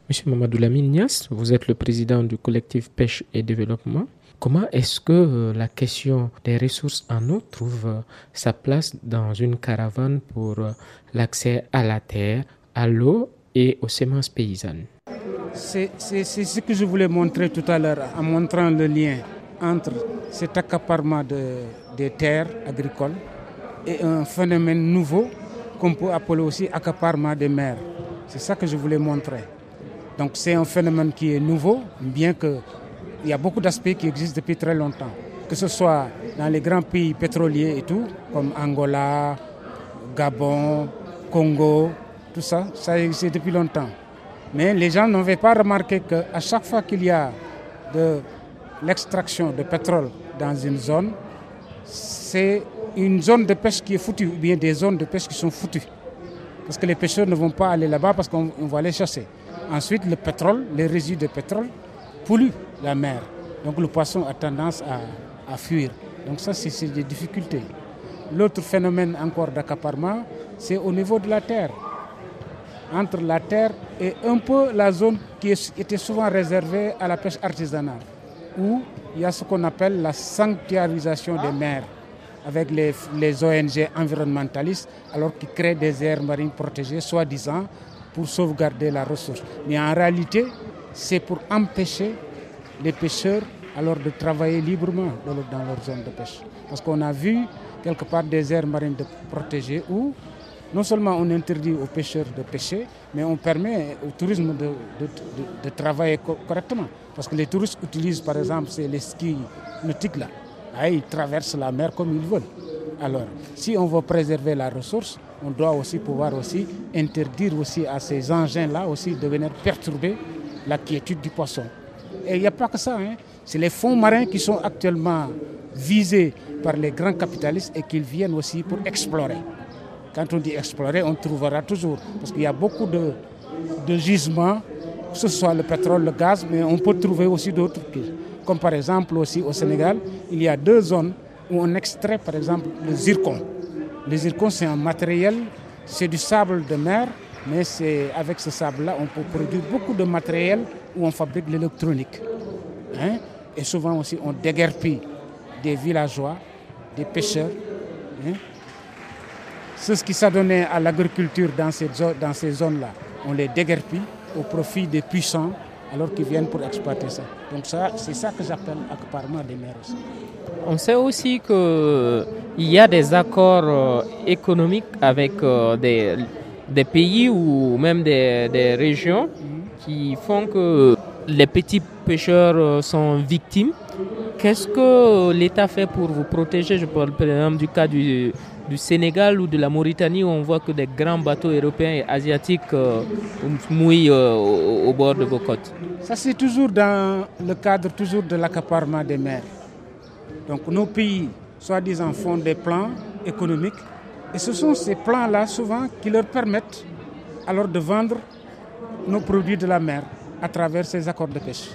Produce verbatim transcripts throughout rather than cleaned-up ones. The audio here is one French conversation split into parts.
Monsieur Mamadou Lamine Niasse, vous êtes le président du collectif Pêche et Développement. Comment est-ce que euh, la question des ressources en eau trouve euh, sa place dans une caravane pour euh, l'accès à la terre, à l'eau et aux semences paysannes? C'est, c'est, c'est ce que je voulais montrer tout à l'heure en montrant le lien entre cet accaparement de, des terres agricoles et un phénomène nouveau qu'on peut appeler aussi accaparement des mers. C'est ça que je voulais montrer. Donc c'est un phénomène qui est nouveau, bien qu'il y a beaucoup d'aspects qui existent depuis très longtemps. Que ce soit dans les grands pays pétroliers et tout, comme Angola, Gabon, Congo, tout ça, ça existe depuis longtemps. Mais les gens n'avaient pas remarqué qu'à chaque fois qu'il y a de l'extraction de pétrole dans une zone, c'est une zone de pêche qui est foutue, ou bien des zones de pêche qui sont foutues. Parce que les pêcheurs ne vont pas aller là-bas parce qu'on va les chasser. Ensuite, le pétrole, les résidus de pétrole polluent la mer. Donc le poisson a tendance à, à fuir. Donc ça, c'est, c'est des difficultés. L'autre phénomène encore d'accaparement, c'est au niveau de la terre. Entre la terre et un peu la zone qui était souvent réservée à la pêche artisanale, où il y a ce qu'on appelle la sanctuarisation des mers, avec les, les O N G environnementalistes, alors qu'ils créent des aires marines protégées, soi-disant, pour sauvegarder la ressource. Mais en réalité, c'est pour empêcher les pêcheurs alors de travailler librement dans leur zone de pêche. Parce qu'on a vu quelque part des aires marines protégées où non seulement on interdit aux pêcheurs de pêcher, mais on permet au tourisme de, de, de, de travailler co- correctement. Parce que les touristes utilisent par exemple c'est les skis nautiques là. Là, ils traversent la mer comme ils veulent. Alors, si on veut préserver la ressource, on doit aussi pouvoir aussi interdire aussi à ces engins-là aussi de venir perturber la quiétude du poisson. Et il n'y a pas que ça, hein. C'est les fonds marins qui sont actuellement visés par les grands capitalistes et qu'ils viennent aussi pour explorer. Quand on dit explorer, on trouvera toujours, parce qu'il y a beaucoup de, de gisements, que ce soit le pétrole, le gaz, mais on peut trouver aussi d'autres choses. Comme par exemple aussi au Sénégal, il y a deux zones où on extrait par exemple le zircon. Le zircon, c'est un matériel, c'est du sable de mer, mais c'est, avec ce sable-là, on peut produire beaucoup de matériel où on fabrique l'électronique. Hein? Et souvent aussi, on déguerpit des villageois, des pêcheurs. Hein? Ceux qui s'adonnaient à l'agriculture dans ces, dans ces zones-là, on les déguerpit au profit des puissants, alors qu'ils viennent pour exploiter ça. Donc ça, c'est ça que j'appelle accaparement des mers aussi. On sait aussi qu'il y a des accords euh, économiques avec euh, des, des pays ou même des, des régions mm-hmm. qui font que les petits pêcheurs euh, sont victimes. Qu'est-ce que l'État fait pour vous protéger? Je parle par exemple du cas du, du Sénégal ou de la Mauritanie où on voit que des grands bateaux européens et asiatiques euh, mouillent euh, au, au bord de vos côtes. Ça, c'est toujours dans le cadre toujours de l'accaparement des mers. Donc nos pays, soi-disant, font des plans économiques et ce sont ces plans-là souvent qui leur permettent alors de vendre nos produits de la mer à travers ces accords de pêche.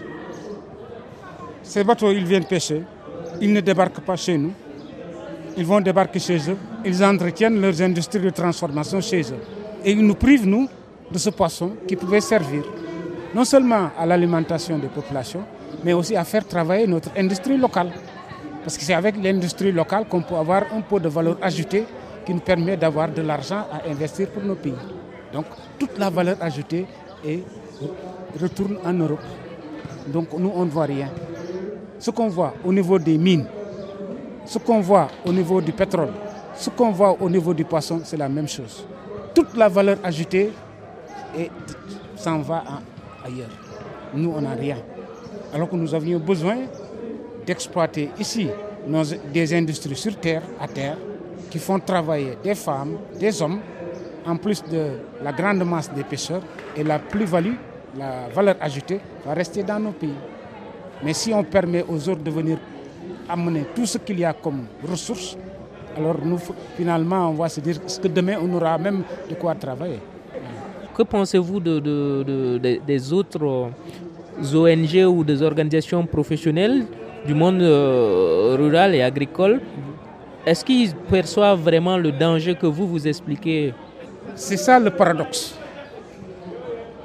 Ces bateaux, ils viennent pêcher, ils ne débarquent pas chez nous, ils vont débarquer chez eux, ils entretiennent leurs industries de transformation chez eux. Et ils nous privent, nous, de ce poisson qui pouvait servir non seulement à l'alimentation des populations, mais aussi à faire travailler notre industrie locale. Parce que c'est avec l'industrie locale qu'on peut avoir un peu de valeur ajoutée qui nous permet d'avoir de l'argent à investir pour nos pays. Donc toute la valeur ajoutée est, retourne en Europe. Donc nous, on ne voit rien. Ce qu'on voit au niveau des mines, ce qu'on voit au niveau du pétrole, ce qu'on voit au niveau du poisson, c'est la même chose. Toute la valeur ajoutée est, s'en va en, ailleurs. Nous, on n'a rien. Alors que nous avions besoin d'exploiter ici nos, des industries sur terre, à terre, qui font travailler des femmes, des hommes, en plus de la grande masse des pêcheurs, et la plus-value, la valeur ajoutée, va rester dans nos pays. Mais si on permet aux autres de venir amener tout ce qu'il y a comme ressources, alors nous, finalement, on va se dire que demain, on aura même de quoi travailler. Que pensez-vous de, de, de, de, des autres O N G ou des organisations professionnelles du monde euh, rural et agricole? Est-ce qu'ils perçoivent vraiment le danger que vous vous expliquez? C'est ça le paradoxe.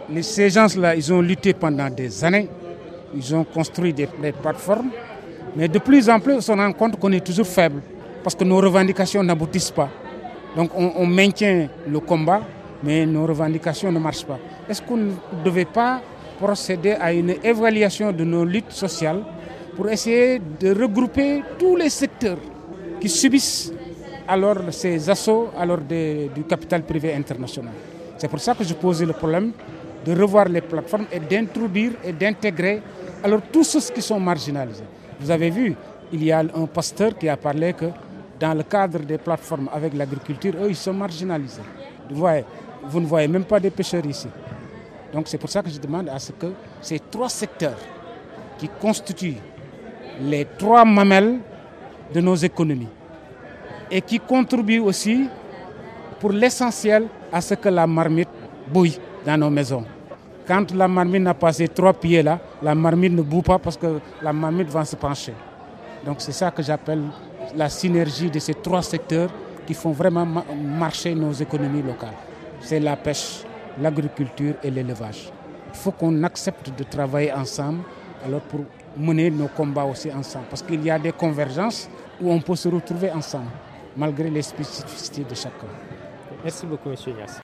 Les, ces gens-là, ils ont lutté pendant des années, ils ont construit des, des plateformes, mais de plus en plus, on se rend compte qu'on est toujours faible, parce que nos revendications n'aboutissent pas. Donc on, on maintient le combat, mais nos revendications ne marchent pas. Est-ce qu'on ne devait pas procéder à une évaluation de nos luttes sociales pour essayer de regrouper tous les secteurs qui subissent alors ces assauts alors des, du capital privé international? C'est pour ça que je posais le problème de revoir les plateformes et d'introduire et d'intégrer alors tous ceux qui sont marginalisés. Vous avez vu, il y a un pasteur qui a parlé que dans le cadre des plateformes avec l'agriculture, eux, ils sont marginalisés. Vous voyez, vous ne voyez même pas des pêcheurs ici. Donc c'est pour ça que je demande à ce que ces trois secteurs qui constituent les trois mamelles de nos économies et qui contribuent aussi pour l'essentiel à ce que la marmite bouille dans nos maisons. Quand la marmite n'a pas ces trois pieds là, la marmite ne boue pas parce que la marmite va se pencher. Donc c'est ça que j'appelle la synergie de ces trois secteurs qui font vraiment marcher nos économies locales. C'est la pêche, l'agriculture et l'élevage. Il faut qu'on accepte de travailler ensemble alors pour mener nos combats aussi ensemble. Parce qu'il y a des convergences où on peut se retrouver ensemble, malgré les spécificités de chacun. Merci beaucoup, M. Niasse.